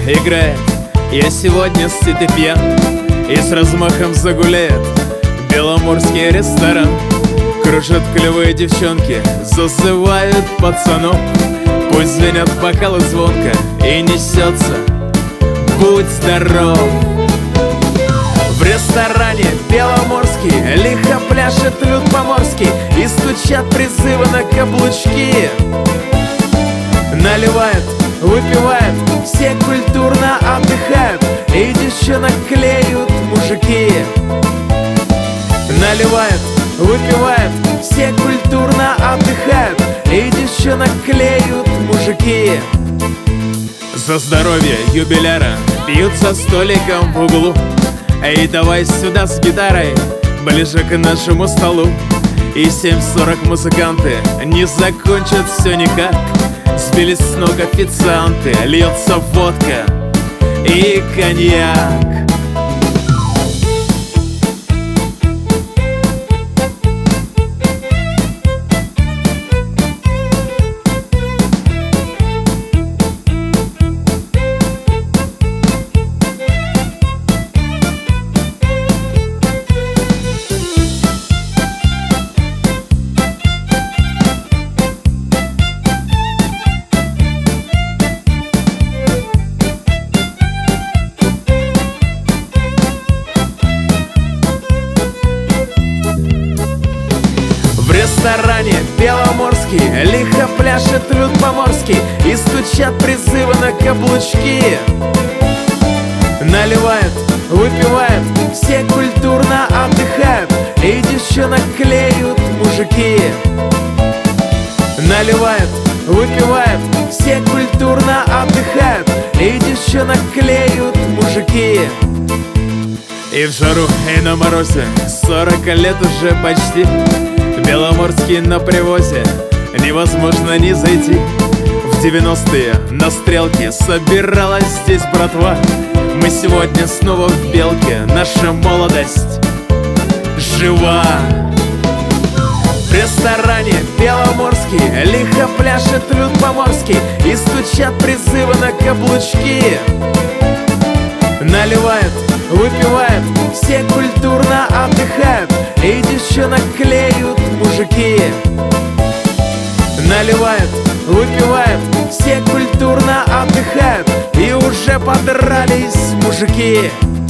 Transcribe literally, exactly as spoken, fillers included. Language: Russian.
играет. Я сегодня сыт и пьян, и с размахом загуляет беломорский ресторан. Кружат клевые девчонки, зазывают пацанов. Пусть звенят бокалы звонко и несется «Будь здоров». В ресторане беломорский лихо пляшет люд поморский, и стучат призывы на каблучки. Наливают, выпивают, все культурно отдыхают, и девчонок клеют мужики. Наливают, выпивают, все культурно отдыхают, и девчонок клеют мужики. За здоровье юбиляра пьют за столиком в углу. Эй, давай сюда с гитарой, ближе к нашему столу. И семь сорок музыканты не закончат все никак. Сбились с ног официанты, льется водка и коньяк. В ресторане беломорский лихо пляшет люд поморский, и стучат призывы на каблучки. Наливают, выпивают, все культурно отдыхают, и девчонок клеют мужики. Наливают, выпивают, все культурно отдыхают, и девчонок клеют мужики. И в жару, и на морозе, сорок лет уже почти, беломорский на привозе, невозможно не зайти. В девяностые на стрелке собиралась здесь братва. Мы сегодня снова в Белке, наша молодость жива. В ресторане беломорский лихо пляшет люд поморский, и стучат призывы на каблучки. Наливают, выпивают, все культурно отдыхают, и девчонок клеют мужики. Наливают, выпивают, все культурно отдыхают, и уже подрались мужики.